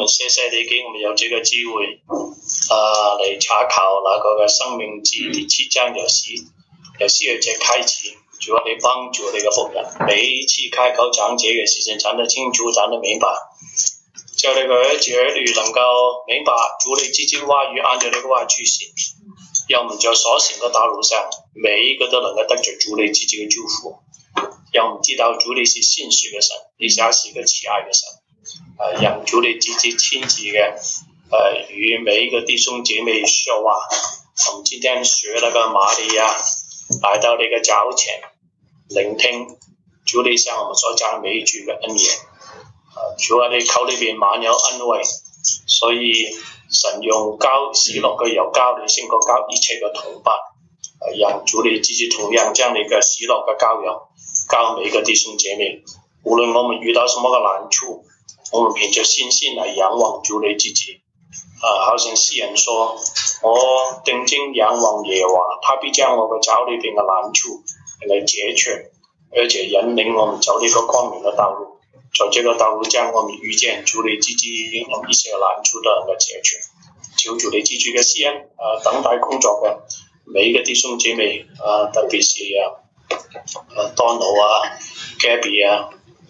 們謝謝你給我們有這個機會嚟查考那個嘅生命記第7章由12節開始。主啊，你幫助你嘅僕人，每一次開口講這個事情講得清楚，講得明白，叫你嘅兒子兒女能夠明白主你自己的話語，按照你嘅話去行。讓我們在所行的道路上，每一個都能夠得着主你自己嘅祝福。讓我們知道主你是信實嘅神，你也是一個慈愛嘅神。讓主你自己親自嘅與每一個弟兄姐妹說話。我們今天學那個瑪利亞來到你嘅腳前，聆聽主你向我們所講每一句嘅恩言。主啊，你口裏邊滿有恩惠，所以神用膏喜樂嘅油膏你勝過膏一切嘅同伴。讓主你自己同樣將你嘅喜樂嘅膏油膏每一個弟兄姐妹。無論我們遇到什麼嘅難處，我們憑着信心來仰望主你自己。好像詩人說，我定睛仰望耶和華，他必將我嘅腳裏邊嘅難處嚟解除，而且引領我們走呢個光明嘅道路。在這個道路將我們遇見主你自己，我們一些難處都能夠解除。求主你自己嘅施恩，等待工作嘅每一個弟兄姐妹，特別是Donald Gabby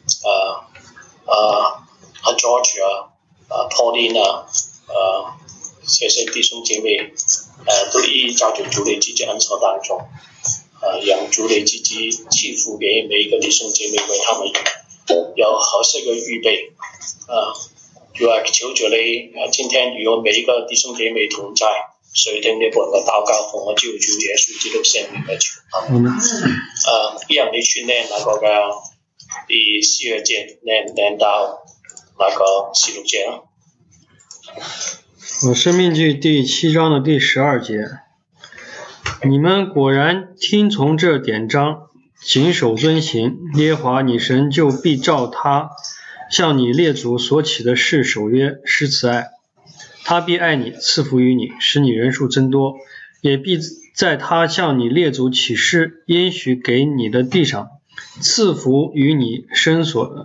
George Pauline 這些弟兄姐妹都一一照着主你自己恩賜當中，讓主你自己賜福給每一個弟兄姐妹，為他們有合適嘅預備。主啊，求主你今天與我每一個弟兄姐妹同在，垂聽你本嘅禱告，奉我救主耶穌基督聖名嘅求。讓你去念那個嘅第12節，念到那個16節。 申命記第7章的第12節，你們果然聽從這典章，謹守遵行，耶和華你神就必照他向你列祖所起的誓守約施慈愛，他必愛你，賜福於你，使你人數增多，也必在他向你列祖起誓應許給你的地上賜福於你身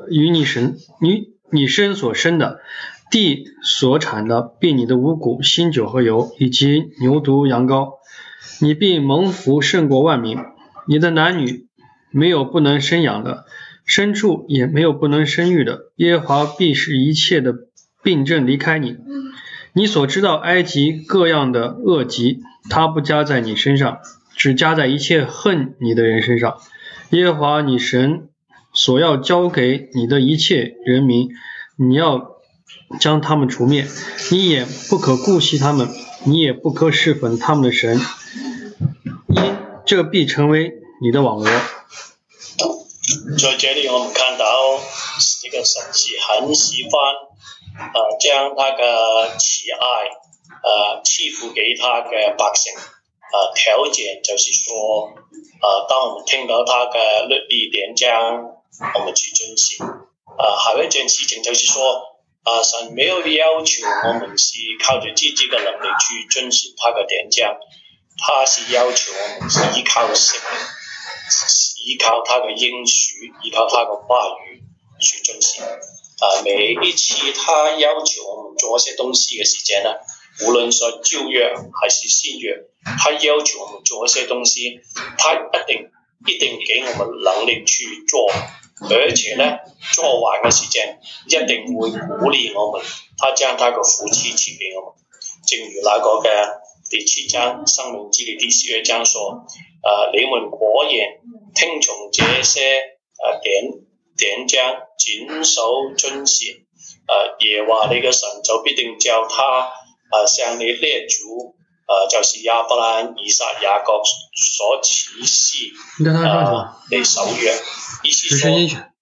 所生的，地所產的，並你的五穀、新酒和油，以及牛犢、羊羔，你必蒙福勝過萬民。你的男女沒有不能生養的，牲畜也沒有不能生育的。耶和華必使一切的病症離開你。你所知道埃及各樣的惡疾，他不加在你身上，只加在一切恨你的人身上。耶和華你神所要交給你的一切人民，你要將他們除滅，你也不可顧惜他們，你也不可侍奉他們的神，因這必成為你的網羅。 在這裡我們看到這個神是很喜歡將他的慈愛賜福給他的百姓。條件就是說當我們聽到他的律例典章，我們去遵行。還有一件事情就是說神沒有要求我們是靠着自己的能力去遵循他的典章，他是要求我們是依靠聖靈，依靠他的應許，依靠他的話語去遵循。每一次他要求我們做一些東西嘅時間呢，無論是舊約還是新約，他要求我們做一些東西，他一定給我們能力去做。而且呢，做完嘅時間一定會鼓勵我們，他將他個福氣賜給我們。正如那個嘅第7章申命記第12章說，你們果然聽從這些典章，謹守遵行，耶和華你嘅神就必定叫他向你列祖，就是亞伯蘭、以撒、雅各所起誓嚟守約。意思說，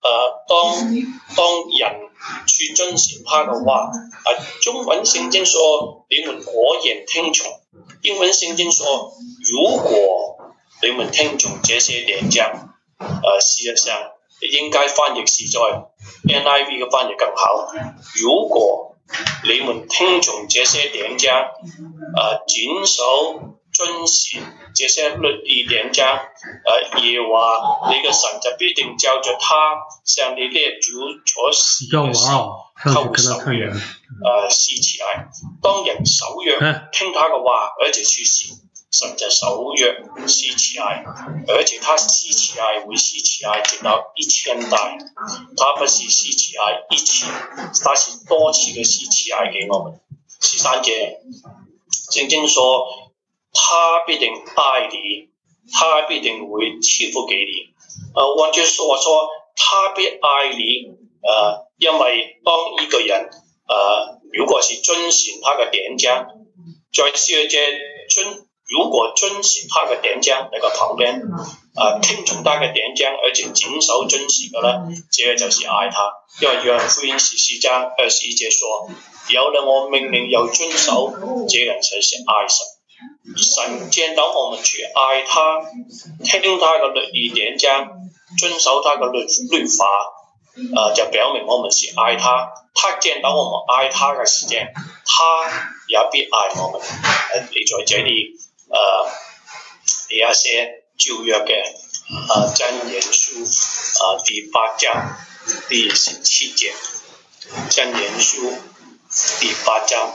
當人去遵循他的話，中文聖經說你們果然聽從，英文聖經說如果你們聽從這些典章，事實上應該翻譯實在 NIV 嘅翻譯更好。如果你們聽從這些典章，謹守遵行這些律例典章，耶和華你嘅神就必定照着他向你列祖所起嘅誓，透守約。 施慈愛。當人守約聽他嘅話，而且去行，神就守約施慈愛，而且他施慈愛會施慈愛直到1000代。他不是施慈愛一次，他是多次嘅施慈愛給我們。13節，聖經說他必定愛你，他必定會賜福給你。換句話說，他必愛你。因為當一個人如果是遵循他的典章，在12節如果遵循他的典章，那個旁邊聽從他的典章，而且謹守遵循的呢，這個就是愛他。因為約翰福音14章21節說，有了我命令又遵守，這人才是愛神。神見到我們去愛他，聽他的律例典章，遵守他的律法，就表明我們是愛他。他見到我們愛他嘅時間，他也必愛我們。你在這裡一些舊約嘅箴言書第8章第17節，箴言書第8章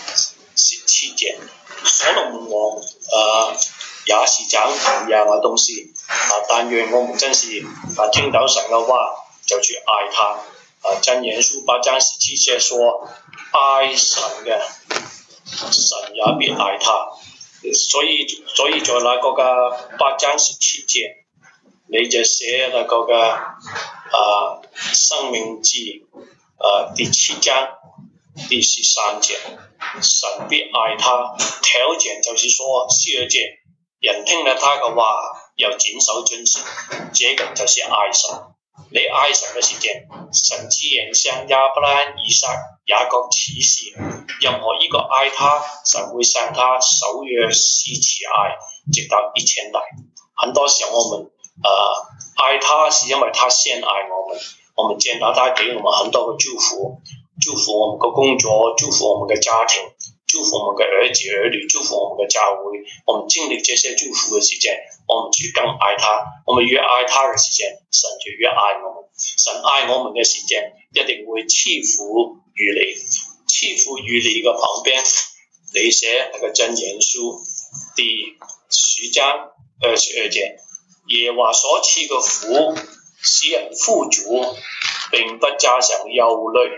17節，所羅門王也是講同樣嘅東西。但願我們真是聽到神嘅話就去愛他。箴言書8章17節說，愛神嘅神也必愛他。所以在那個嘅8章17節，你就寫那個嘅申命記第7章第13節，神必愛他。條件就是說12節，人聽了他嘅話又謹守遵行，這個就是愛神。你愛神嘅時間，神之言向亞伯拉罕、以撒、雅各啟示，任何一個愛他，神會向他守約施慈愛，直到1000代。很多時候我們愛他是因為他先愛我們，我們見到他給我們很多嘅祝福，祝福我們嘅工作，祝福我們嘅家庭，祝福我們嘅兒子兒女，祝福我們嘅教會。我們經歷這些祝福嘅時間，我們就更愛他。我們越愛他嘅時間，神就越愛我們。神愛我們嘅時間，一定會賜福於你。賜福於你嘅旁邊，你寫那個箴言書第10章22節，耶和華所賜嘅福使人富足，並不加上憂慮。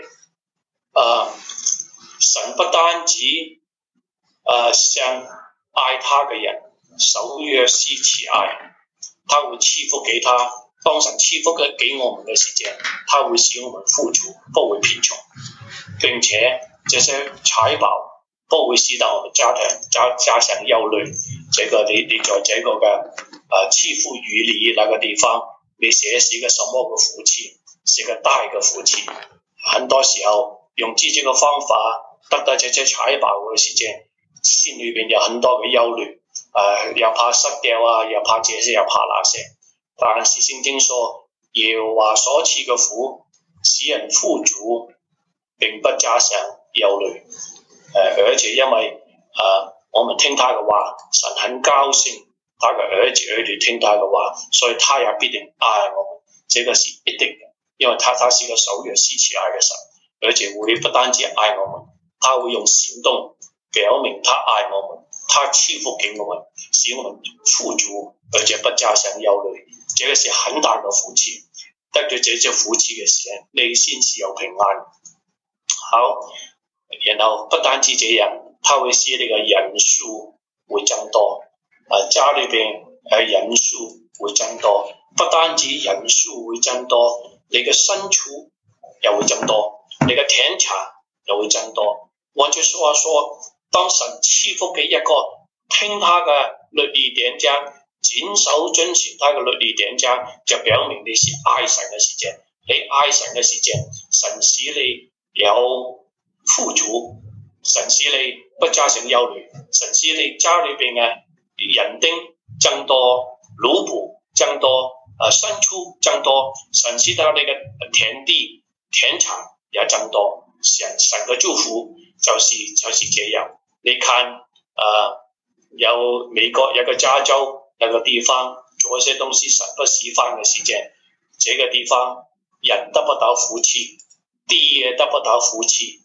神不單止向愛他嘅人守約施慈愛，他會賜福給他。當神賜福給我們嘅時間，他會使我們富足，不會貧窮。並且這些財寶不會使到我們加上憂慮。這個你在這個嘅賜福於你那個地方，你寫是一個什麼嘅福氣？是一個大嘅福氣。很多時候用自己嘅方法得到這些財寶嘅時間，心裏邊有很多嘅憂慮，又怕失掉又怕這些又怕那些。但是聖經說，耶和華所賜嘅福使人富足，並不加上憂慮。而且因為我們聽他嘅話，神很高興他嘅兒子兒女聽他嘅話，所以他也必定愛我們。這個是一定嘅，因為他是個守約施慈愛嘅神，而且會不單止愛我們，他會用行動表明他愛我們，他賜福給我們，使我們富足，而且不加上憂慮。這個是很大的福氣，得到這些福氣嘅時候，內心是有平安。好，然後不單止這樣，他會使你嘅人數會增多，家裏邊人數會增多，不單止人數會增多，你嘅牲畜又會增多，你嘅田產又會增多。換句話說，當神賜福給一個聽他嘅律例典章，謹守遵循他嘅律例典章，就表明你是愛神嘅時間。你愛神嘅時間，神使你有富足，神使你不加上憂慮，神使你家裏邊嘅人丁增多，奴僕增多，牲畜增多，神使到你嘅田地田產也增多。神嘅祝福就是這樣。你看有美國有個加州有個地方做一些東西神不喜歡嘅時間，這個地方人得不到福氣，地也得不到福氣，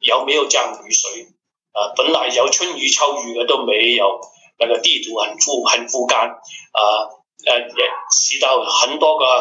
有沒有降雨水？本來有春雨秋雨嘅都沒有，那個地土很枯乾，也使到很多個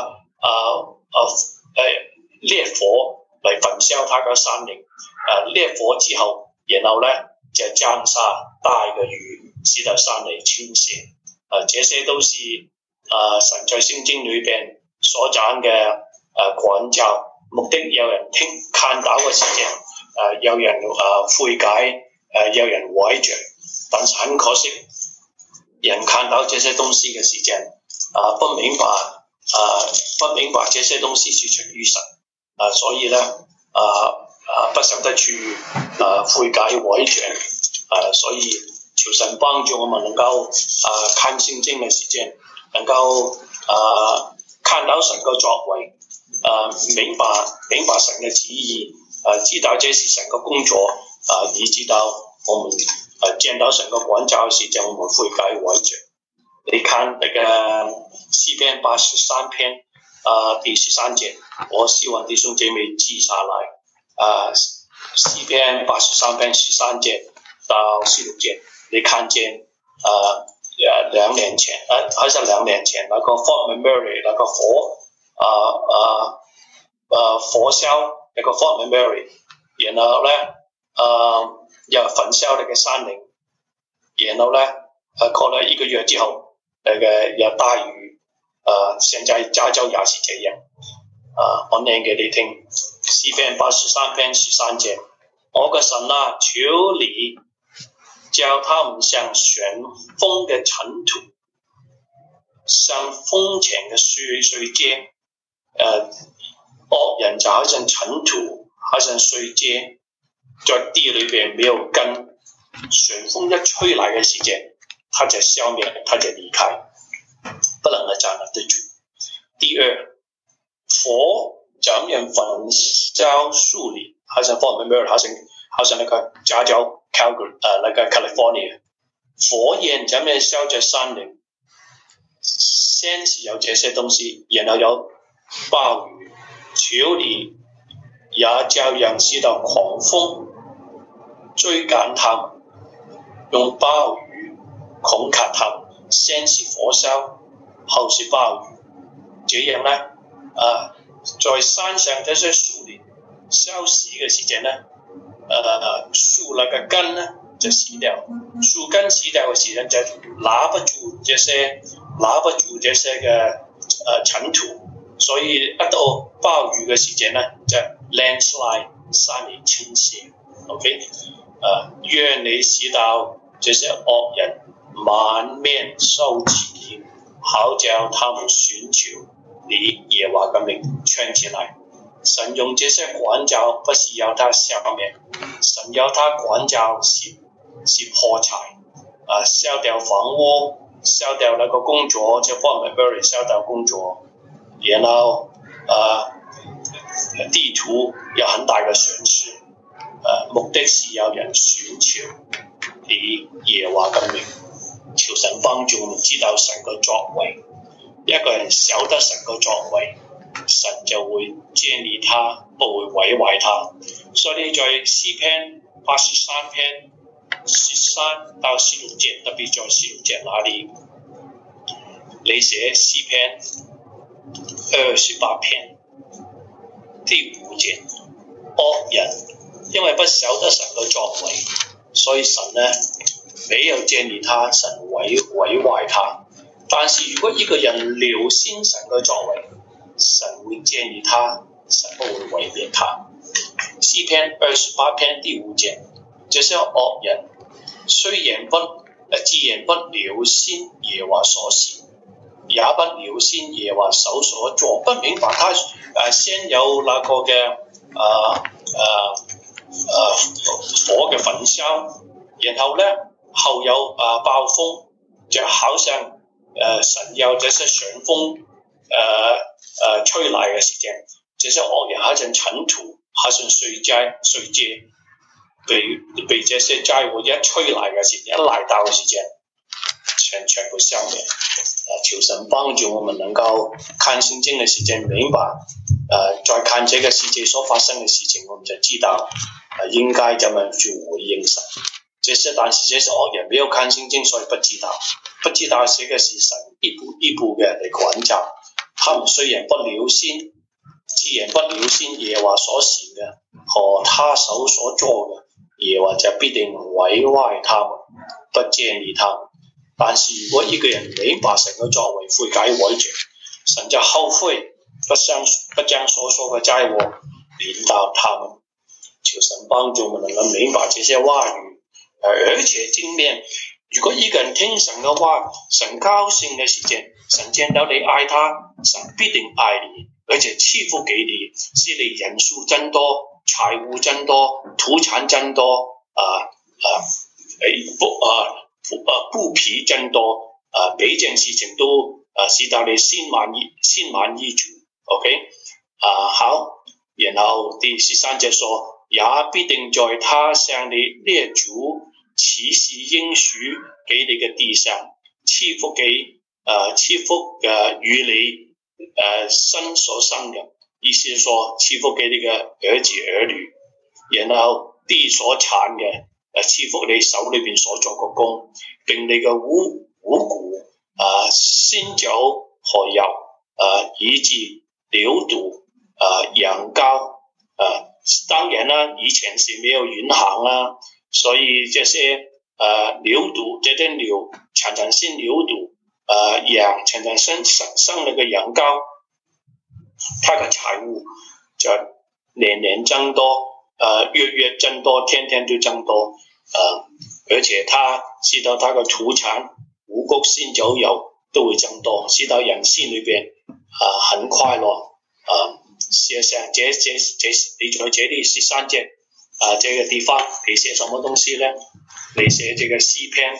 烈火嚟焚燒它嘅山林，烈火之後，然後呢就降下大嘅雨，使到山泥傾瀉，這些都是神在聖經裏邊所講嘅管教，目的有人看到嘅時間，有人悔改，有人毀著，但是很可惜，人看到這些東西嘅時間，不明白這些東西是出於神，所以呢不曉得去悔改毀著，所以求神幫助我們能夠看聖經嘅時間，能夠看到神嘅作為，明白神嘅旨意，知道這是神嘅工作，以知道我們見到神嘅管教時間，我們悔改毀著。你看那個詩篇83篇第13節，我希望弟兄姐妹記下來，詩篇83篇13節到16節，你看見2年前還是2年前那個 Fort McMurray 那個火燒那個 Fort McMurray， 然後呢又焚燒那個山林，然後呢過了1個月之後，那個有大雨，現在加州也是這樣，我念給你聽，詩篇83篇13節，我嘅神啊，求你叫他們像旋風嘅塵土，像風前嘅碎秸，惡人就好像塵土，好像碎秸，在地裏邊沒有根，旋風一吹來嘅時間，它就消滅，它就離開，不能夠站立得住。第二，火怎樣焚燒樹林，好像 Fort McMurray， 好像那個加州 Calgary， 那個 California， 火焰怎樣燒着山林，先是有這些東西，然後有暴雨，求你也照樣使到狂風追趕他們，用暴雨恐嚇他們，先是火燒，後是暴雨，這樣呢在山上這些樹林燒死嘅時間呢，樹那個根呢就死掉，樹根死掉嘅時間就拿不住這些嘅塵土，所以一到暴雨嘅時間呢就 landslide 山泥傾瀉。OK， 願你使到這些惡人滿面羞恥，好叫他們尋求你耶和華嘅名，唱起來。神用這些管教不是要他消滅，神要他管教是破柴，燒掉房屋，燒掉那個工作，就 Fort McMurray 燒掉工作，然後地圖有很大嘅損失，目的是要人尋求你耶和華嘅名，求神幫助我們知道神嘅作為，一個人曉得神嘅作為，神就會建立他，不會毀壞他。所以在詩篇83篇13到16節，特別在16節那裡，你寫詩篇28篇第5節，惡人因為不曉得神嘅作為，所以神呢沒有建立他，神毀壞他。但是如果一個人留心神嘅作為，神會建立他，神不會毀滅他。詩篇28篇第5節，這些惡人既然不留心耶和華所行，也不留心耶和華手所做，不明白他先有那個嘅火嘅焚燒，然後呢後有暴風，就好像神要這些旋風吹來嘅時間，這些惡人好像塵土，好像碎秸，被這些災禍一吹來嘅時間，一來到嘅時間，全部消滅。求神幫助我們能夠看聖經嘅時間明白，再看這個世界所發生嘅事情，我們就知道應該怎麼去回應神。這些但是這些惡人沒有看聖經，所以不知道這個是神一步一步嘅嚟管教。他們雖然不了心，既然不了心耶和華所行嘅和他手所做嘅，耶和華就必定毀壞他們，不建議他們。但是如果一個人明白神嘅作為，悔改改正，神就後悔，不將所說嘅災禍臨到他們。求神幫助我們能夠明白這些話語，而且正面。如果一個人聽神嘅話，神高興嘅時間，神見到你愛他，神必定愛你，而且賜福給你，使你人數增多，財務增多，土產增多，布匹增多，每件事情都使到你心滿意足。OK， 好，然後第13節說，也必定在他向你列祖起誓應許給你嘅地上賜福與你身所生嘅，意思是說賜福給你嘅兒子兒女，然後地所產嘅賜福你手裏邊所做嘅工，並你嘅五穀鮮酒和油以至牛犢羊羔。當然啦，以前是沒有銀行啦，所以這些牛犢，這些牛常常生牛犢，羊常常生那個羊羔，它的財物就年年增多，月增多，天天都增多，而且它使到它的土產五穀鮮酒油都會增多，使到人心裏邊很快樂。事實上，你在這裏13節這個地方，你寫什麼東西呢？你寫這個詩篇，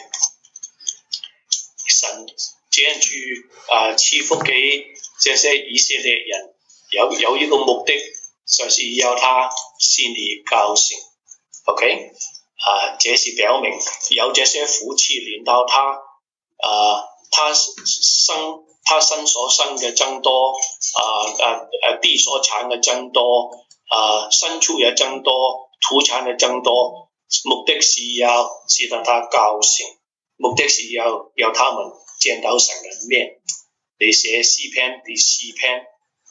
神這樣去賜福給這些以色列人，有一個目的，就是要他心裡高興。OK， 這是表明有這些福氣臨到他，他身所生嘅增多，地所產嘅增多，牲畜也增多，土產嘅增多，目的是要使到他高興，目的是要他們見到神嘅面。你寫詩篇第4篇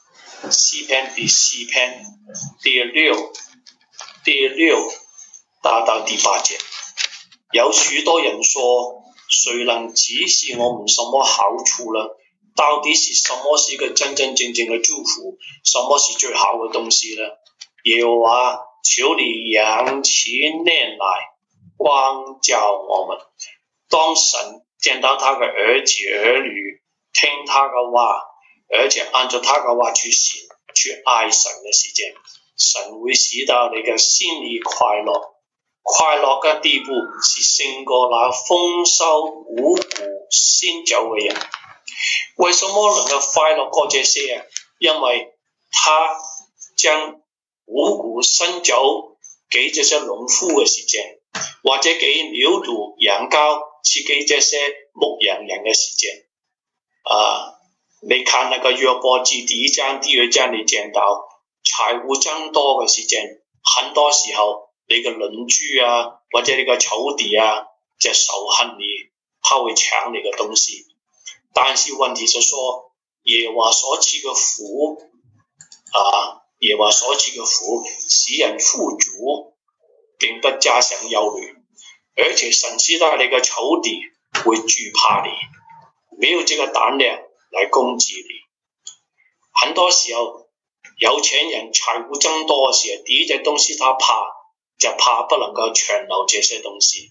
第6到第8節，有許多人說，誰能指示我們什麼好處呢？到底是什麼是一個真真正正的祝福？什麼是最好的東西呢？耶和華，求你仰起臉來光照我們。當神見到他的兒子兒女聽他的話，而且按照他的話去行，去愛神的時間，神會使到你嘅心裡快樂。快樂嘅地步是勝過那豐收五穀鮮酒嘅人。為什麼能夠快樂過這些啊？因為他將五穀新酒給這些農夫嘅時間，或者給牛犢羊羔是給這些牧羊人嘅時間。你看那個約伯記第1章第2章，你見到財物增多嘅時間，很多時候你嘅鄰居啊，或者你個仇敵啊，就仇恨你，他會搶你嘅東西。但是問題是說，耶和華所賜嘅福，耶和華所賜嘅福使人富足，並不加上憂慮，而且神知道你嘅仇敵會懼怕你，沒有這個膽量來攻擊你。很多時候有錢人財物增多嘅時候，第一隻東西他怕，就怕不能夠長留這些東西。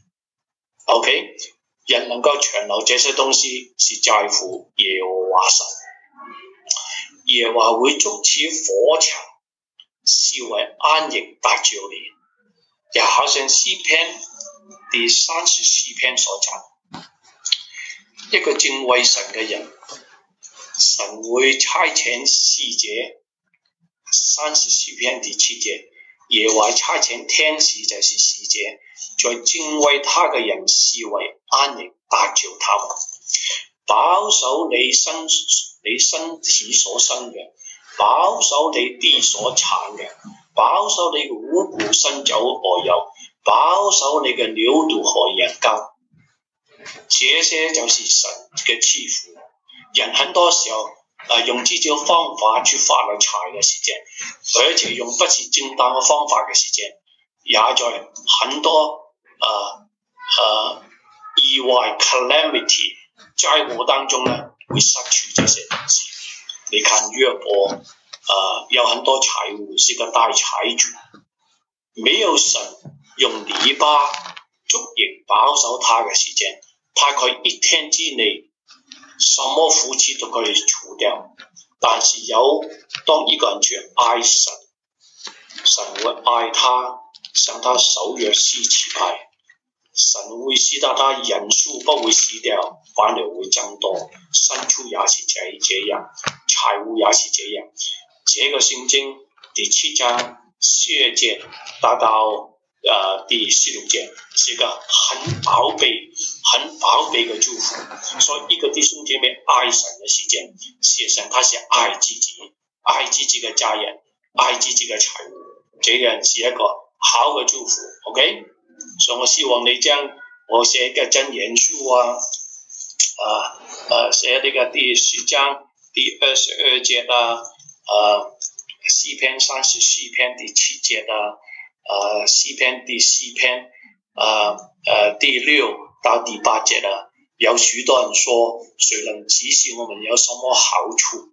OK， 人能夠長留這些東西是在乎耶和華神，耶和華會築起火牆，視為安營搭救你。也好像詩篇第34篇所講，一個敬畏神嘅人，神會差遣使者。34篇第7節，耶和華差遣天使，就是使者，在敬畏他嘅人視為安營搭救他們，保守你身體所生嘅，保守你地所產嘅， 保守你嘅五谷新酒和油，保守你嘅牛肚和羊羔。這些就是神嘅賜福。人很多時候用這種方法去發了財嘅時間，而且用不是正當嘅方法嘅時間，也在很多意外 calamity 災禍當中呢，會失去這些東西。你看約伯有很多財物是個大財主，沒有神用泥巴捉營保守他嘅時間，他可以一天之內什麼福氣都可以除掉。但是當一個人去愛神，神會愛他，向他守約施慈愛，神會使到他人數不會死掉，反而會增多，牲畜也是這樣，財物也是這樣。這個聖經第7章4節到第16節是個很寶貝的祝福。所以一個弟兄姐妹愛神的時間，事實上他是愛自己的家人，愛自己的財物，這樣是一個好的祝福。 OK， 所以我希望你將我寫嘅箴言書寫呢個第10章第22節詩篇34篇第7節詩篇第4篇第6到第8節有許多人說，誰能指示我們有什麼好處？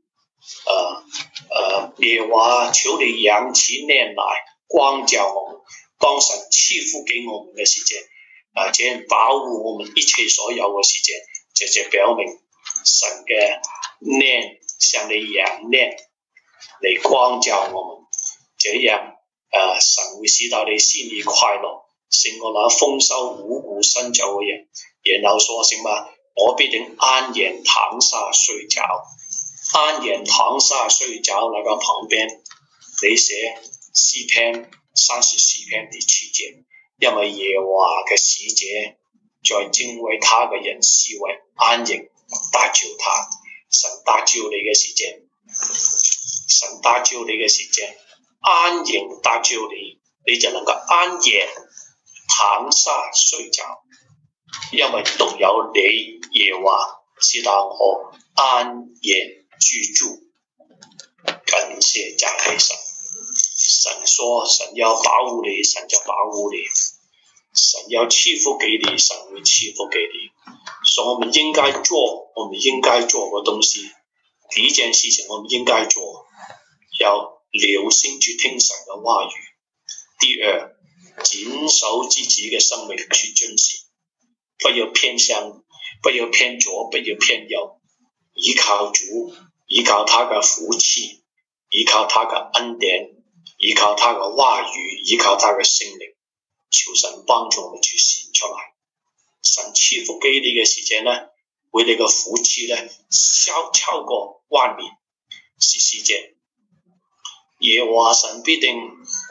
耶和華求你揚起臉來光照我們，當神賜福給我們嘅時間，這樣保護我們一切所有嘅時間，這就表明神嘅臉向你揚臉嚟光照我們，這樣神會使到你心裡快樂，勝過那豐收五谷新酒嘅人。然後說什麼？我必定安然躺下睡覺。安然躺下睡覺那個旁邊你寫詩篇34篇第7節，因為耶和華嘅使者在敬畏他嘅人視為安營，搭救他。神搭救你嘅時間，神搭救你嘅時間，安營搭救你，你就能夠安然躺下睡覺，因為獨有你耶和華使到我安然居住。感謝讚美神。神說神要保護你，神就保護你，神要賜福給你，神會賜福給你。所以我們應該做嘅東西，第一件事情我們應該做，要留心去聽神嘅話語。第二，謹守自己嘅生命去遵行，不要偏向，不要偏左，不要偏右，依靠主，依靠他嘅福氣，依靠他嘅恩典，依靠他嘅話語，依靠他嘅聖靈，求神幫助我們去行出來。神賜福給你嘅時間呢，為你嘅福氣呢超過萬年。14節，耶和華神必定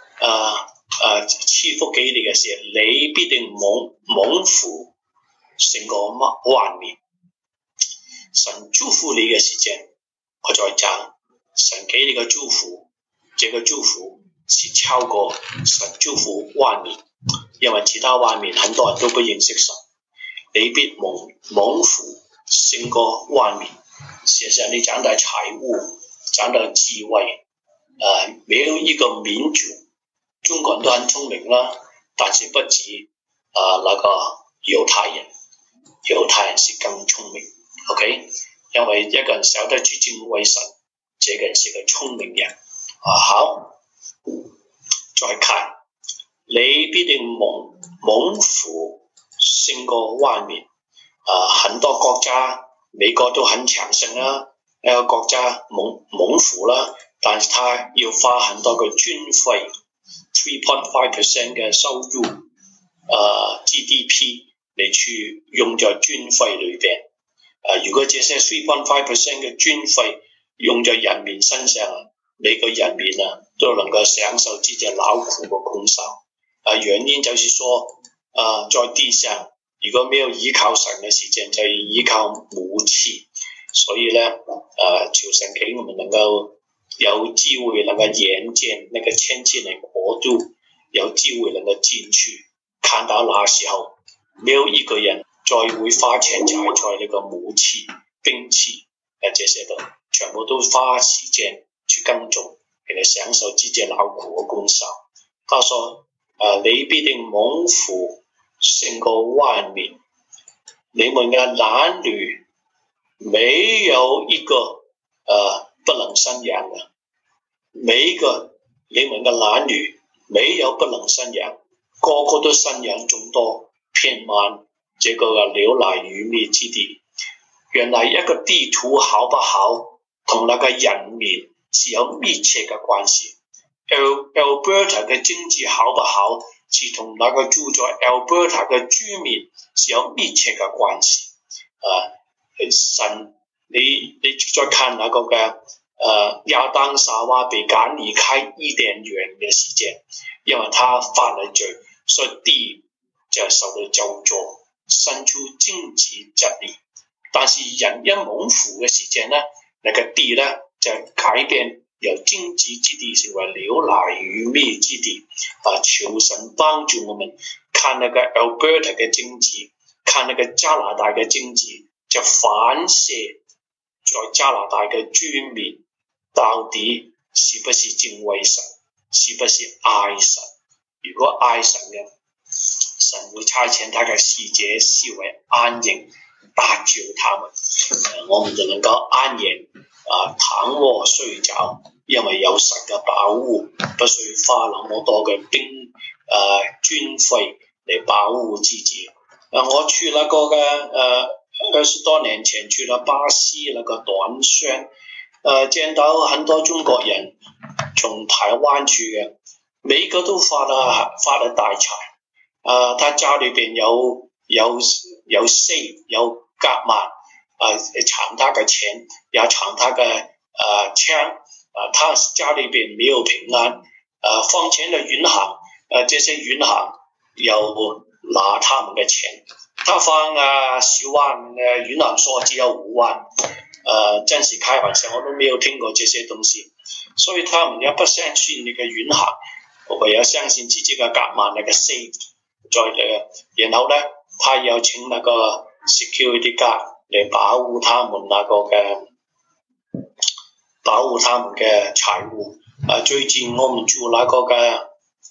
賜福給你嘅時候，你必定蒙福勝過萬年。神祝福你嘅時間，我再講，神給你嘅祝福，這個祝福是超過神祝福萬年，因為其他萬年很多人都不認識神，你必蒙福勝過萬年。事實上你長到財物，長到智慧，沒有一個民族，中國人都很聰明啦，但是不止那個猶太人是更聰明。 OK， 因為一個人曉得去敬畏神，這個人是個聰明人。好，再看，你必定蒙福勝過萬年。很多國家，美國都很強盛啦，一個國家蒙福啦，但是他要花很多嘅軍費 3.5% 嘅收入GDP 嚟去用在軍費裏邊。如果這些 3.5% 嘅軍費用在人民身上，每個人民都能夠享受自己勞苦嘅功效。原因就是說，在地上如果沒有依靠神嘅時間，就依靠武器。所以呢，求神給我們能夠有机会能够眼见那个千禧年国度，有机会能够进去，看到那时候没有一个人再會花錢踩在那個武器、兵器這些度，全部都花時間去耕種，嚟享受自己勞苦嘅功效。他說：你必定蒙福勝過萬民，你們嘅男女沒有一個不能生養嘅，每一個你們嘅男女沒有不能生養，個個都生養眾多，遍滿這個流奶與蜜之地。原來一個地圖好不好，同那個人民是有密切嘅關係。Alberta 嘅經濟好不好，是同那個住在 Alberta 嘅居民是有密切嘅關係。神，你再看那個嘅亞當夏娃被趕離開伊甸園嘅時間，因為他犯了罪，所以地就受到咒詛，生出荊棘蒺藜。但是人一蒙福嘅時間呢，那個地呢就改變由荊棘之地成為流奶與蜜之地。求神幫助我們看那個 Alberta 嘅經濟，看那個加拿大嘅經濟，就反射在加拿大嘅居民到底是不是敬畏神，是不是愛神。如果愛神嘅，神會差遣他嘅使者施為安營，搭救他們，我們就能夠安然躺臥睡着，因為有神嘅保護，不需花那麼多嘅軍費嚟保護自己。我去那個嘅20多年前去了巴西那個短宣，見到很多中國人從台灣去嘅，每一個都發了大財。他家裏邊有 safe 有夾萬，藏他嘅錢，也藏他嘅槍，他家裏邊沒有平安，放錢的銀行，這些銀行有拿他們嘅錢，他放10萬，銀行說只有5萬，真是開玩笑，我都沒有聽過這些東西，所以他們也不相信那個銀行，唯有相信自己嘅夾萬那個 safe。然後呢，他要請那個 security guard 嚟保護他們那個嘅財物。最近我們住那個嘅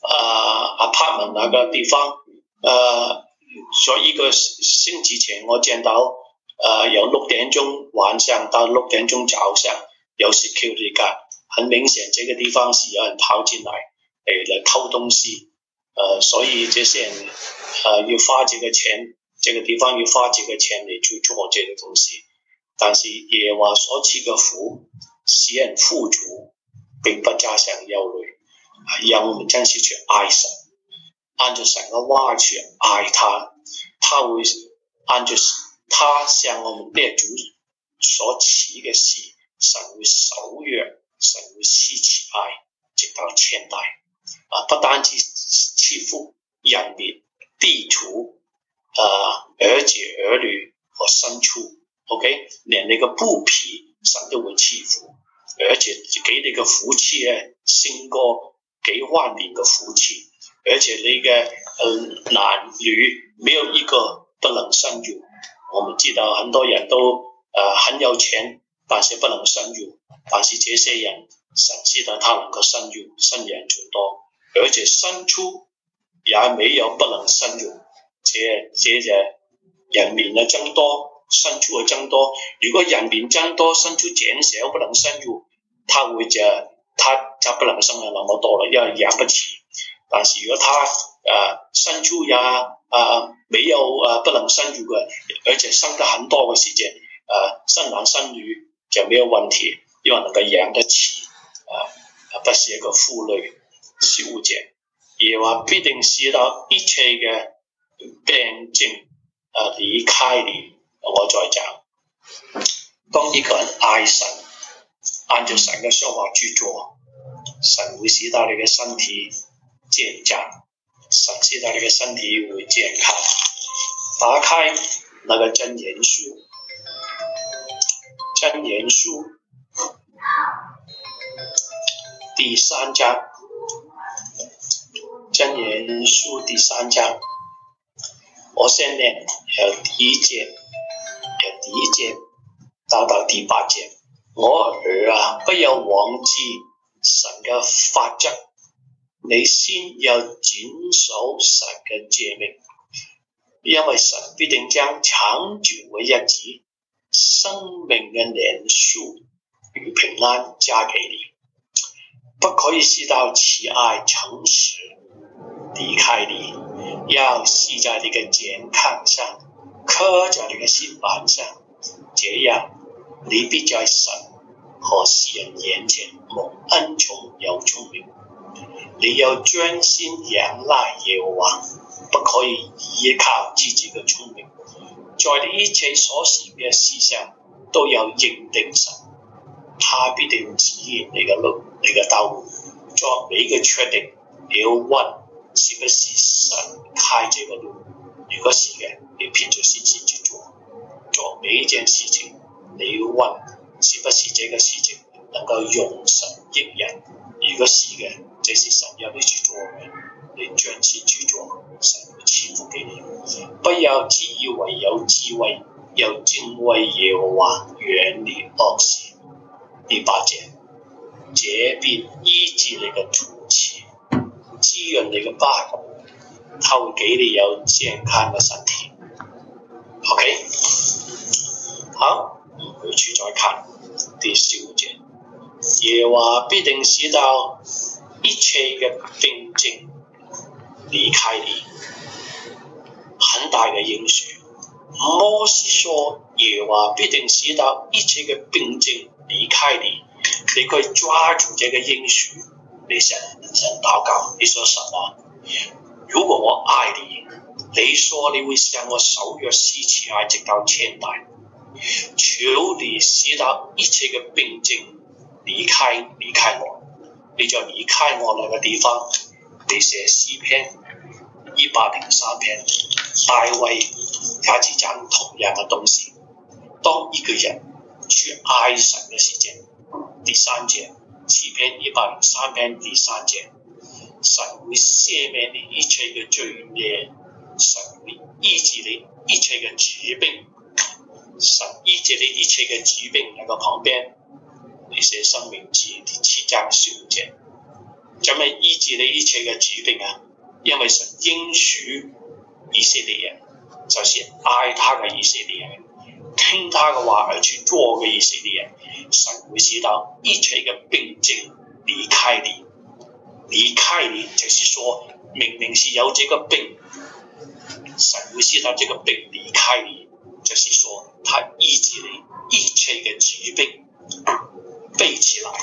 apartment 那個地方，所以一個星期前我見到由6點鐘晚上到6點鐘早上有 security guard，很明顯這個地方是有人跑進來嚟偷東西。所以這些人要花這個錢，這個地方要花這個錢嚟去做這個東西。但是耶和華所賜嘅福使人富足，並不加上憂慮，讓我們真是去愛神，按照神嘅話去愛他，他會按照他向我們列祖所賜嘅事，神會守約，神會施慈愛，直到千代。不單止賜福人民、地土，兒子兒女和牲畜 ，OK， 連那個布匹神都會賜福，而且給你個福氣勝過幾萬年嘅福氣，而且你嘅男女沒有一個不能生育。我們知道很多人都很有錢，但是不能生育，但是這些人神知道他能夠生育，生養眾多，而且牲畜也沒有不能生育。這人民嘅增多，牲畜嘅增多。如果人民增多，牲畜減少，不能生育，他不能生養那麼多了，因為養不起。但是如果他牲畜也沒有不能生育嘅，而且生得很多嘅時間，生男生女就沒有問題，因為能夠養得起，不是一個負累，是物件。耶和華必定使到一切嘅病症離開你。我再講，當一個人愛神，按照神嘅說話去做，神會使到你嘅身體健壯，神使到你嘅身體會健康。打開那個箴言書，箴言書第3章，箴言書第3章，我先念由第1節到第8節。我兒啊，不要忘記神嘅法則，你先要謹守神嘅誡命，因為神必定將長久嘅日子、生命嘅年數與平安加給你。不可以使到慈愛誠實離開你，要繫在你嘅肩膀上，刻在你嘅心板上，這樣你必在神和世人眼前蒙恩寵有聰明。你要專心仰賴耶和華，不可以依靠自己嘅聰明，在你一切所行嘅事上都要認定神，他必定指引你嘅路，你嘅道路。做每一個決定，你要問是不是神開這個路，如果是嘅，你憑着信心去做。做每一件事情，你要問是不是這個事情能夠用神益人，如果是嘅，這是神要你去做嘅，你專心去做，神會賜福給你。不要自以為有智慧，要敬畏耶和華，遠離惡事。第8節，這必醫治你嘅肚臍，滋潤你嘅疤痕，他會給你有健康嘅身體。OK， 好，回去再看第15節。耶和華必定使到一切嘅病症離開你，很大嘅應許。摩西說耶和華必定使到一切嘅病症離開你，你可以抓住這個應許，你向神禱告，你說神啊，如果我愛你，你說你會向我守約施慈愛直到千代，求你使到一切嘅病症離開我，你就離開我那個地方。你寫詩篇103篇，大衛也是講同樣嘅東西。當一個人去愛神嘅時間，第3節，詩篇103篇第3節，神會赦免你一切嘅罪孽，神會醫治你一切嘅疾病，神醫治你一切嘅疾病。那個旁邊你寫申命記第7章15節，怎麼醫治你一切嘅疾病啊？因為神應許以色列人，就是愛他嘅以色列人，聽他嘅話而去做嘅以色列人，神會使到一切嘅病症離開你。離開你就是說，明明是有這個病，神會使到這個病離開你，就是說他醫治你一切嘅疾病。背起來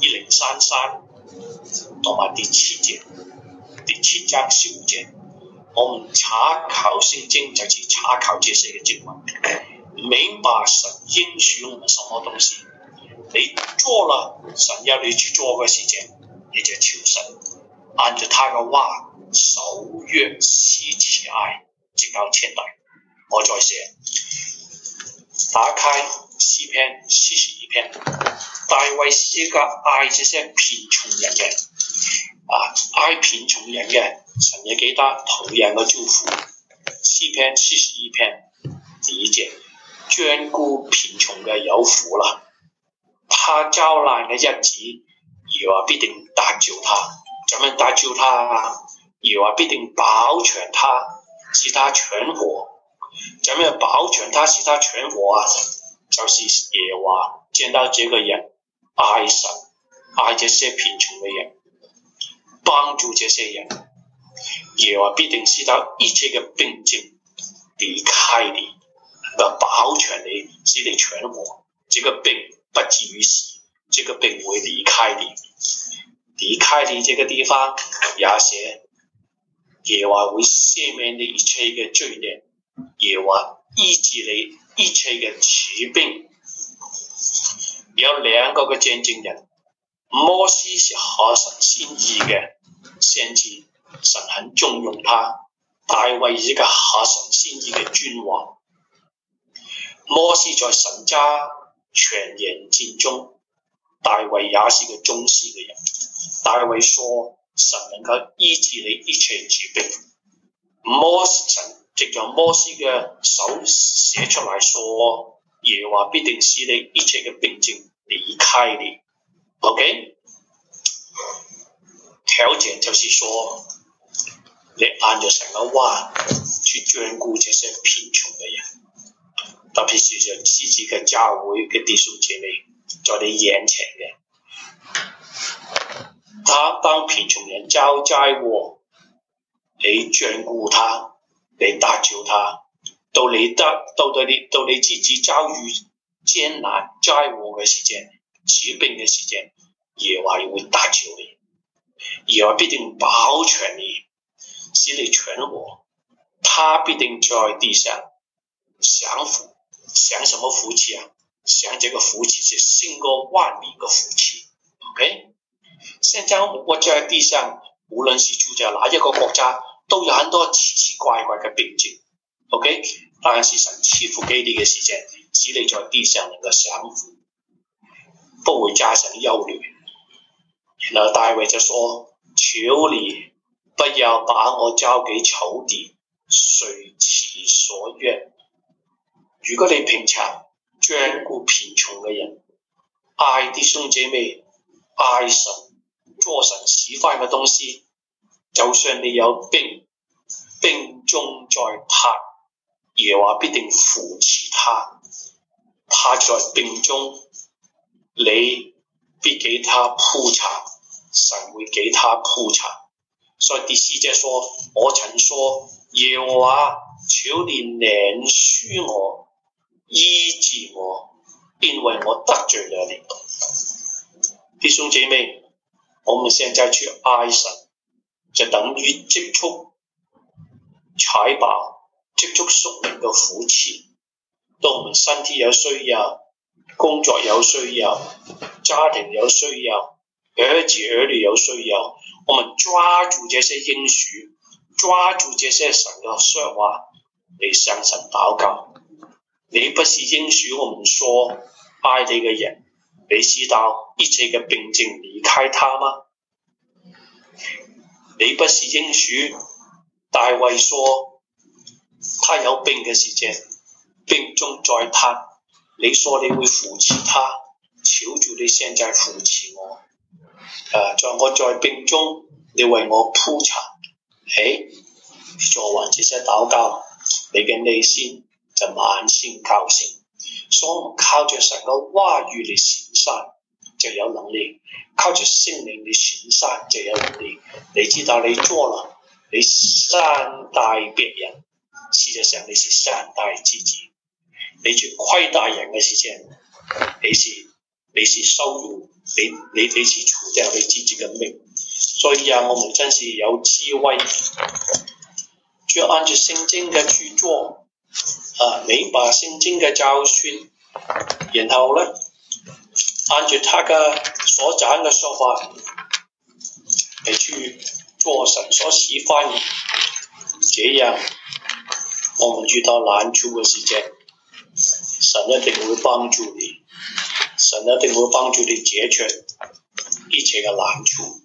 1033同埋第7節，第7章15節，我們查考聖經就是查考這些嘅經文，明白神應許我們什麼東西，你做了神要你去做嘅事情，你就求神按照他嘅話守約施慈愛直到千代。我再寫，打開詩篇41篇，大衛是一個愛這些貧窮人嘅，愛貧窮人嘅，神也給他同樣嘅祝福。詩篇41篇第1節，眷顧貧窮嘅有福啦，他遭難嘅日子，耶和華必定搭救他。怎麼搭救他啊？耶和華必定保全他，使他存活。怎麼保全他，使他存活啊？就是耶和華見到這個人愛神，愛這些貧窮嘅人，幫助這些人，耶和華必定使到一切嘅病症離開你，能夠保全你，使你存活。這個病不至於死，這個病會離開你。離開你這個地方，也寫耶和華會赦免你一切嘅罪孽，耶和華醫治你一切嘅疾病。有2個嘅見證人，摩西是合神心意嘅先知，神很重用他；大衛是一個合神心意嘅君王。摩西在神家全嚴禁中， 大衛也是個忠心嘅人。大衛說神能夠醫治你一切疾病。神藉着摩西嘅手寫出來說，耶和華必定使你一切嘅病症離開你。OK？ 條件就是說，你按照神嘅話去照顧這些貧窮嘅人，特別是在自己嘅教會嘅弟兄姐妹在你眼前嘅。當貧窮人遭災禍，你照顧他，你搭救他，到你自己遭遇艱難災禍嘅時間、疾病嘅時間，耶和華會搭救你，耶和華必定保全你，使你存活。他必定在地上享福，享什麼福氣啊？享這個福氣是勝過萬民嘅福氣。OK？ 現在我在地上，無論是住在哪一個國家，都有很多奇奇怪怪嘅病症。OK？ 但是神賜福給你嘅時間，使你在地上能夠享福，不會加上憂慮。然後大衛就說：求你不要把我交給仇敵，隨其所願。如果你平常照顧貧窮嘅人，愛弟兄姐妹，愛神，做神喜歡嘅東西，就算你有病中在榻，耶和華必定扶持他。他在病中，你必給他鋪茶，神會給他鋪茶。所以第四節說：我曾說，耶和華，求你憐恤我，醫治我，因為我得罪了你。弟兄姐妹，我們現在去愛神，就等於積蓄財寶，積蓄屬靈嘅福氣。當我們身體有需要，工作有需要，家庭有需要，兒子兒女有需要，我們抓住這些應許，抓住這些神嘅說話，嚟向神禱告。你不是應許我們說愛你嘅人，你知道一切嘅病症離開他嗎？你不是應許大衛說他有病嘅時間，病中在榻，你說你會扶持他，求主你現在扶持我。在我在病中，你為我鋪茶。做完這些禱告，你嘅內心就滿心高興。所以我們靠着神嘅話語嚟行善就有能力，靠着聖靈嚟行善就有能力。你知道你做了，你善待別人，事實上你是善待自己。你去虧待人嘅時間，你是收入，你是除掉你自己嘅命。所以我們真是有智慧，就按照聖經嘅去做，明白聖經嘅教訓，然後呢，按照他嘅所講嘅說法嚟去做神所喜歡嘅，這樣我們遇到難處嘅時間，神一定會幫助你，神一定會幫助你解決一切嘅難處。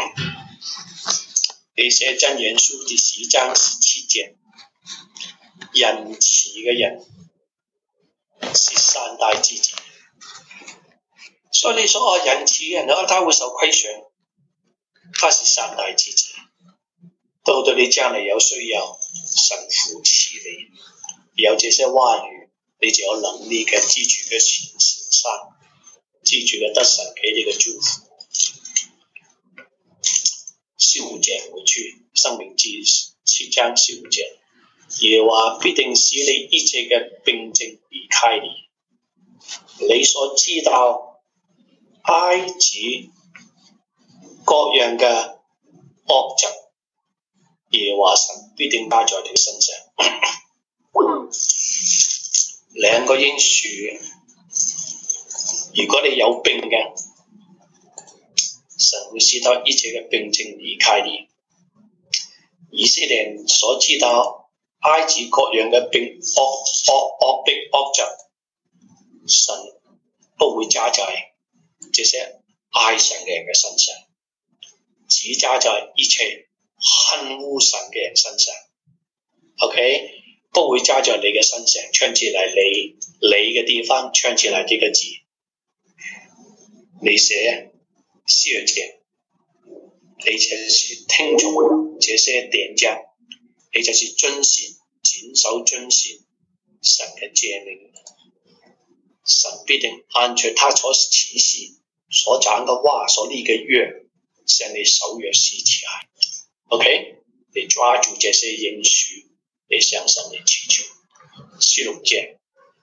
你寫箴言書第10章17節，仁慈嘅人是善待自己。所以你說仁慈嘅人他會受虧損，他是善待自己。到你將來有需要，神扶持你，有這些話語，你就有能力嘅自主嘅行善，自主嘅得神給你嘅祝福。15節回去，申命記7章15節，耶和華必定使你一切嘅病症離開你。你所知道埃及各樣嘅惡疾，耶和華神必定加在你身上。兩個應許，如果你有病嘅，神會使到一切嘅病症離開你。以色列人所知道埃及各樣嘅惡疾，神不會加在這些愛神嘅人嘅身上，只加在一切恨惡神嘅人身上。OK， 不會加在你嘅身上，唱起來你嘅地方唱起來這個字，你寫14節，你就是聽從這些典章，你就是遵行謹守遵行神嘅誡命，神必定按照他所啟示所講嘅話所立嘅約向你守約施慈愛。 OK， 你抓住這些應許，你向神嚟祈求。16節，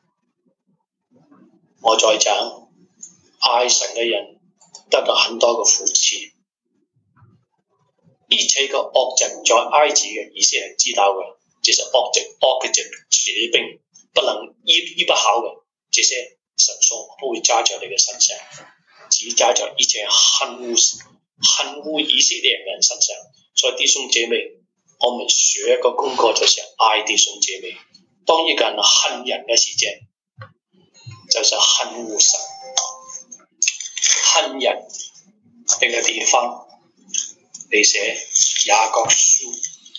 我再講，愛神嘅人得到很多嘅福氣，一切嘅惡疾在埃及嘅以色列人知道嘅，這是惡嘅疾病不能醫不好嘅，這些神說不會加在你嘅身上，只加在一切恨惡以色列人身上。所以弟兄姐妹，我們學一個功課就是愛弟兄姐妹。當一個人恨人嘅時間，就是恨惡神。恨人呢個地方，你寫雅各書，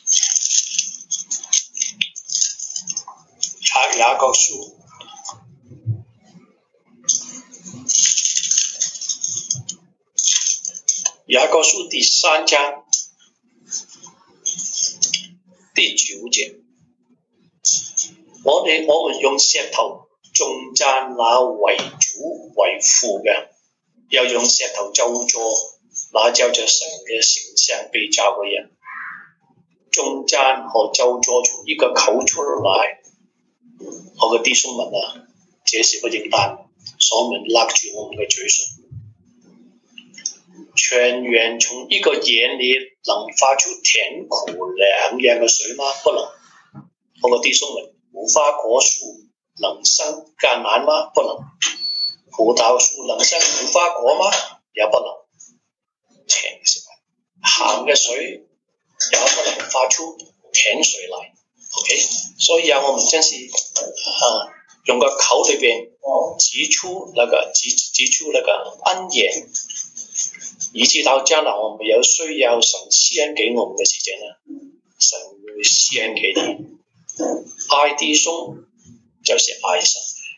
雅各書第3章第9節，我們用舌頭頌讚那為主為父嘅，又用舌頭咒詛那照着神嘅形象被造嘅人。頌讚和咒詛從一個口出來，我嘅弟兄們啊，這是不應當，所以我們勒住我們嘅嘴唇。泉源從一個眼裏能發出甜苦兩樣嘅水嗎？不能。我嘅弟兄們，無花果樹能生橄欖嗎？不能。葡萄樹能生無花果嗎？也不能。鹹嘅水也不能發出甜水來。OK， 所以我們真是用個口裏邊指出那個恩言，以致到將來我們有需要神施恩給我們嘅時間呢，神會施恩給你。愛弟兄就是愛神，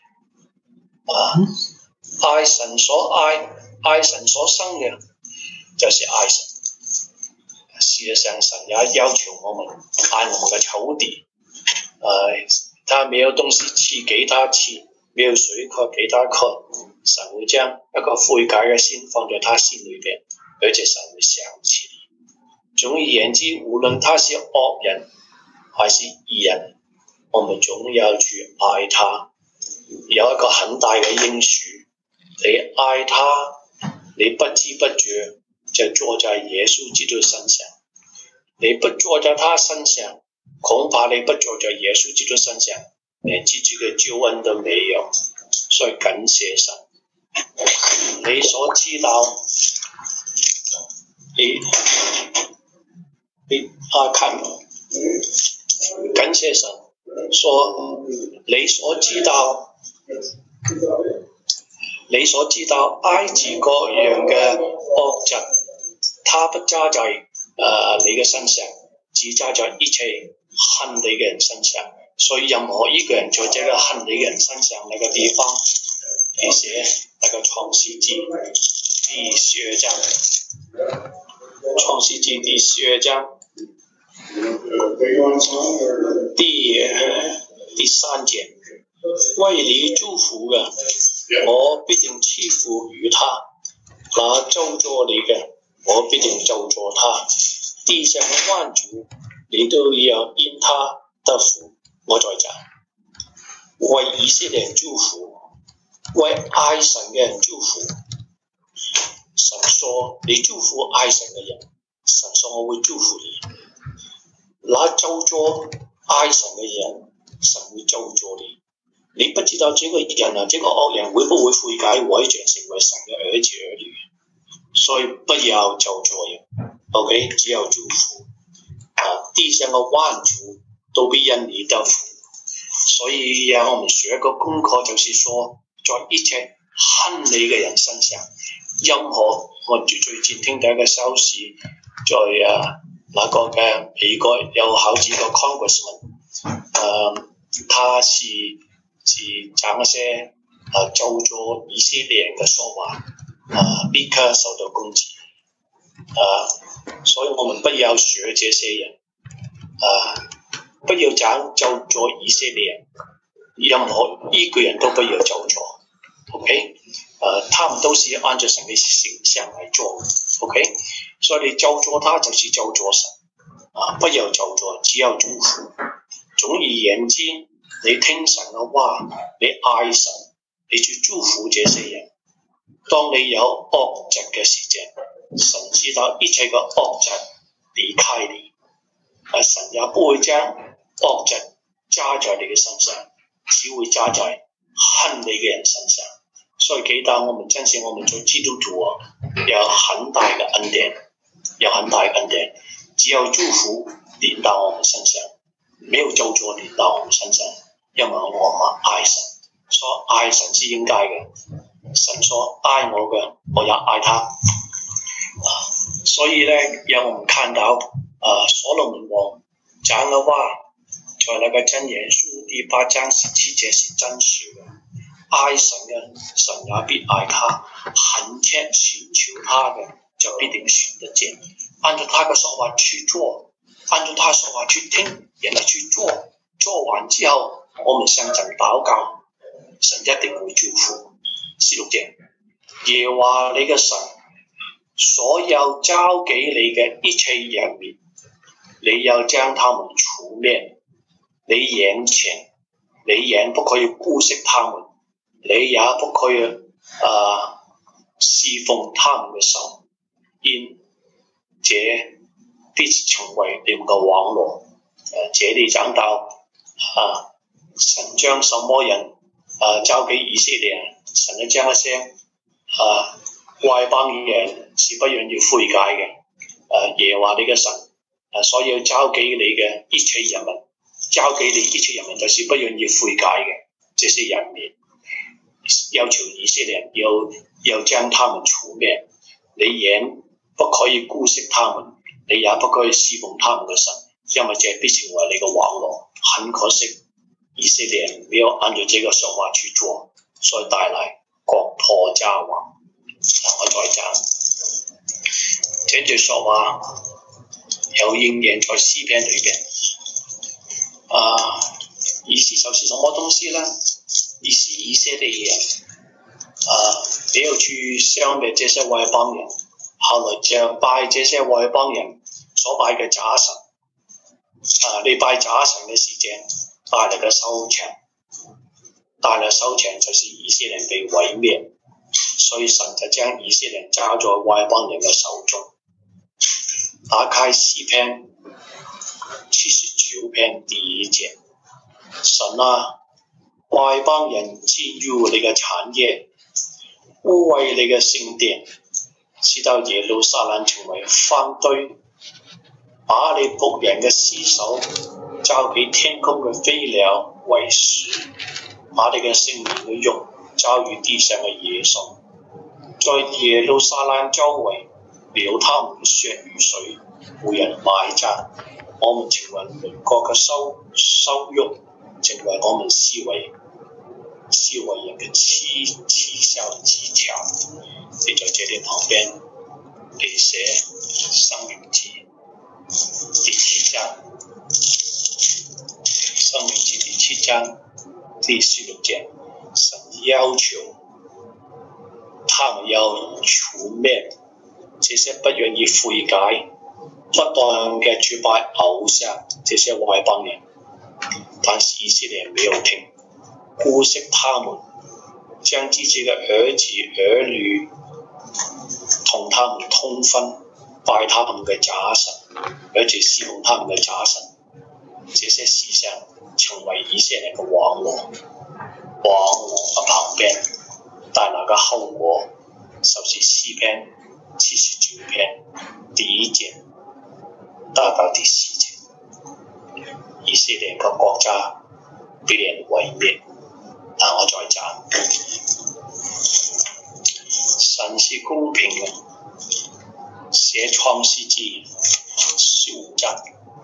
愛神所愛，愛神所生嘅就是愛神。事實上，神也要求我們愛我們嘅仇敵，他沒有東西賜給他吃，沒有水可給他喝，神會將一個悔改嘅心放在他心裏邊，而且神會想起你。總而言之，無論他是惡人還是義人，我們總要去愛他。有一個很大嘅應許，你愛他，你不知不覺就坐在耶穌基督身上。你不坐在他身上，恐怕你不坐在耶穌基督身上，連自己嘅救恩都沒有。所以感謝神，你所知道，感謝神，說你所知道埃及各樣嘅惡疾，他不加在你嘅身上，只加在一切恨你嘅人身上。所以任何一個人在這個恨你嘅人身上那個地方，你寫那個創世記第12章，創世記第12章第3節，為你祝福嘅，我必定賜福於他；那咒詛你嘅，我必定咒詛他。地上嘅萬族，你都要因他得福。我再講，為以色列人祝福，為愛神嘅人祝福。神說你祝福愛神嘅人，神說我會祝福你。那咒詛愛神嘅人，神會咒詛你。你不知道這個人啊，這個惡人會不會悔改改正成為神嘅兒子兒女？所以不要咒詛人 ，OK， 只有祝福。地上嘅萬族都必因你得福。所以我們學一個功課，就是說，在一切恨你嘅人身上。任何我最近聽到一個消息，在那個嘅美國有好幾個 congressman， 他是講一些就咗以色列人嘅說話，立刻受到攻擊。所以我們不要學這些人，不要講就咗以色列人，任何一個人都不要就咗 ，OK？他們都是按照神嘅形象嚟做 ，OK？所以你就咗他就是就咗神，不要就咗，只有祝福。總而言之，你聽神嘅話，你愛神，你去祝福這些人。當你有惡疾嘅時間，神知道一切嘅惡疾離開你，神也不會將惡疾加在你嘅身上，只會加在恨你嘅人身上。所以記得我們真是我們做基督徒有很大嘅恩典，有很大嘅恩典，只有祝福臨到我們身上，沒有咒詛臨到我們身上，因為我們愛神，說愛神是應該嘅。神說愛我嘅，我也愛他。所以呢，讓我們看到所羅門王講嘅話，在那個箴言書第8章17節是真實嘅。愛神嘅，神也必愛他；懇切尋求他嘅，就必定尋得見。按照他嘅說話去做，按照他說話去聽，然後去做，做完之後，我們向神禱告，神一定會祝福。16節，耶和華你嘅神，所有交給你嘅一切人民，你要將他們除滅。你眼不可以顧惜他們，你也不可以侍奉他們嘅手，因這必成為你們嘅網羅。這裏講到神將什麼人交給以色列人，神就將一些外邦人是不願意悔改嘅，耶和華你嘅神所要交給你嘅一切人民，交給你一切人民就是不願意悔改嘅這些人民，要求以色列人要將他們除滅。你眼不可以顧惜他們，你也不可以侍奉他們嘅神，因為這必成為你嘅網羅。很可惜，以色列人沒有按照這個說話去做，所以帶來國破家亡。我再講，這句說話有應驗在詩篇裏邊。意思就是什麼東西呢？意思以色列人沒有去消滅這些外邦人，後來就拜這些外邦人所拜嘅假神。你拜假神嘅時間帶來嘅收場就是以色列人被毀滅，所以神就將以色列人交在外邦人嘅手中。打開詩篇79篇第1節，神啊，外邦人進入你嘅產業，污穢你嘅聖殿，使到耶路撒冷成為糞堆，把你僕人嘅屍首交給天空嘅飛鳥為食，把你嘅聖民嘅肉交與地上嘅野獸，在耶路撒冷周圍流他們嘅血與水，無人埋葬。我們成為鄰國嘅羞辱，成為我們思維人嘅恥笑之條。你在這裏旁邊，你寫申命記第7章，申命記第7章第16節，神要求他們要除滅這些不願意悔改、不斷嘅去拜偶像這些外邦人，但是以色列人沒有聽，顧惜他們，將自己嘅兒子兒女同他們通婚，拜他們嘅假神，而且侍奉他們嘅假神，這些事上成為以色列人嘅網羅嘅旁邊，帶來嘅後果就是詩篇79篇第1節到第4節，以色列嘅國家被人毀滅。但我再講， 神是公平嘅，寫創世記15章，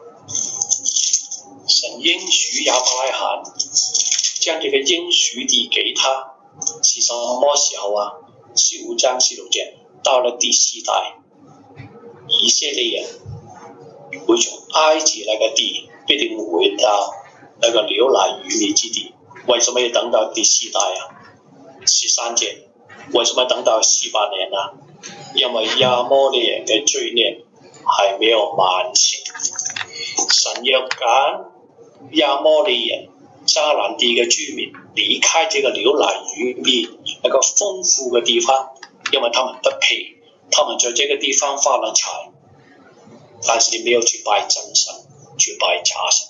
神應許亞伯拉罕將這個應許地給他，是什麼時候啊？15章16節，到了第4代，以色列人會從埃及那個地必定回到那個流奶與蜜之地。為什麼要等到第4代啊？13節，為什麼等到48年啊？因為亞摩利人嘅罪孽還沒有完成，神要趕亞摩利人迦南地嘅居民離開這個流奶與蜜那個豐富嘅地方，因為他們不配，他們在這個地方發了財，但是沒有去拜真神，去拜假神。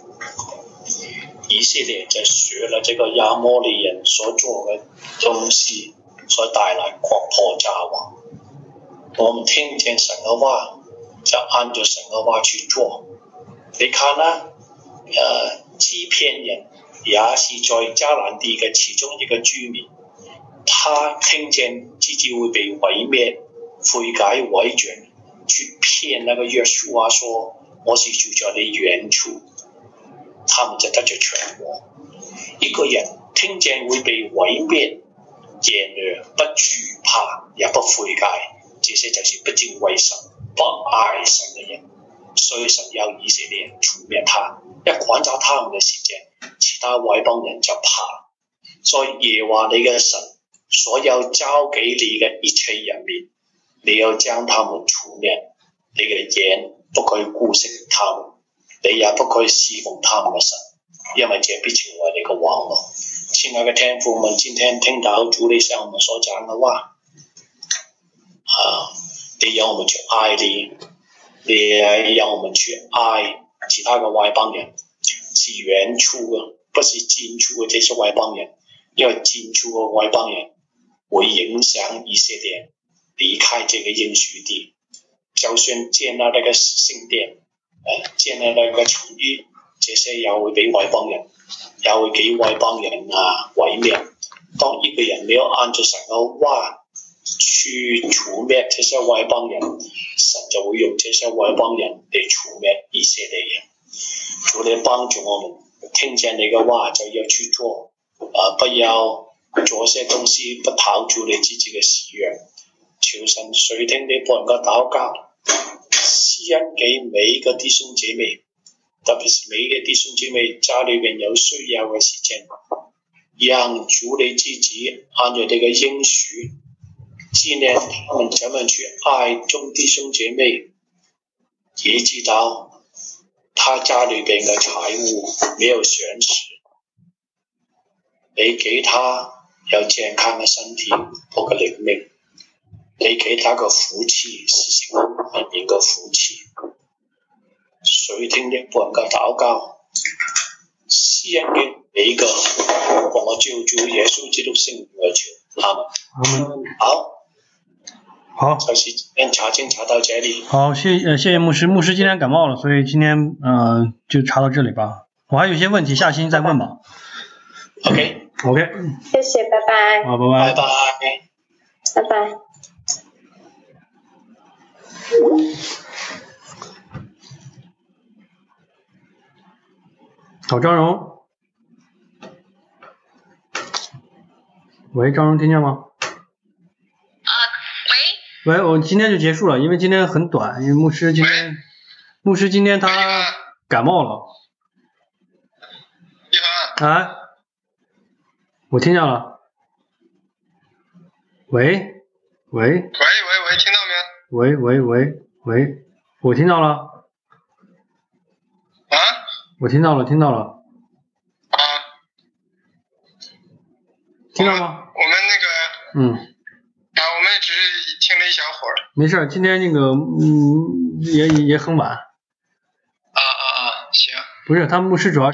以色列就學了這個亞摩利人所做嘅東西，所帶來國破家亡。我們聽見神嘅話，就按照神嘅話去做。你看啦，欺騙人也是在迦南地嘅其中一個居民，他聽見自己會被毀滅，悔改回轉，去騙那個約書亞說我是住在你遠處，他們就得着存活。一個人聽見會被毀滅，然而不懼怕也不悔改，這些就是不敬畏神、不愛神嘅人。所以神要以色列人除滅他，一趕走他們嘅時間，其他外邦人就怕。所以耶和華你嘅神所有交給你嘅一切人民，你要將他們除滅，你嘅眼不可以顧惜他們，你也不可以侍奉他們嘅神，因為這必成為你嘅網羅。親愛嘅天父，我們今天聽到主你向我們所講嘅話，你讓我們去愛你，你讓我們去愛其他嘅外邦人，是遠處嘅，不是近處嘅這些外邦人，因為近處嘅外邦人會影響以色列人離開這個應許地，就算建了那個聖殿，建了那個城邑，這些也會俾外邦人，也會給外邦人毀滅。當一個人沒有按照神嘅話去除滅這些外邦人，神就會用這些外邦人嚟除滅以色列人。主你幫助我們，聽見你嘅話就要去做，不要做些東西不討主你自己嘅喜悅。求神垂聽你僕人嘅禱告，施恩給每一個弟兄姐妹，特別是每一個弟兄姐妹家裏面有需要嘅時間，讓主你自己按照你嘅應許，紀念他們怎麼去愛眾弟兄姐妹，也知道他家裏邊嘅財物沒有損失，你給他有健康嘅身體和個靈命，你給他個福氣是成萬人嘅福氣。垂聽你僕人嘅禱告，施恩給每一個，奉我救主耶穌基督聖名而求，阿們。好，就是今天查經查到這裡。 好，謝謝牧師。牧師今天感冒了，所以今天就查到這裡吧。我還有些問題，下星期再問吧。 OK。 謝謝，拜拜。 好，拜拜。 拜拜。 好，張榮。喂，張榮聽見嗎？喂，我今天就結束了，因為今天很短，因為牧師今天他感冒了。啊？我聽見了。喂， 聽到沒？ 喂，我聽到了。 啊？ 我聽到了。 啊？ 聽到嗎？ 我們那個。我們只是聽了一小會兒。 沒事，今天那個也很晚。 行。 不是，他牧師主要。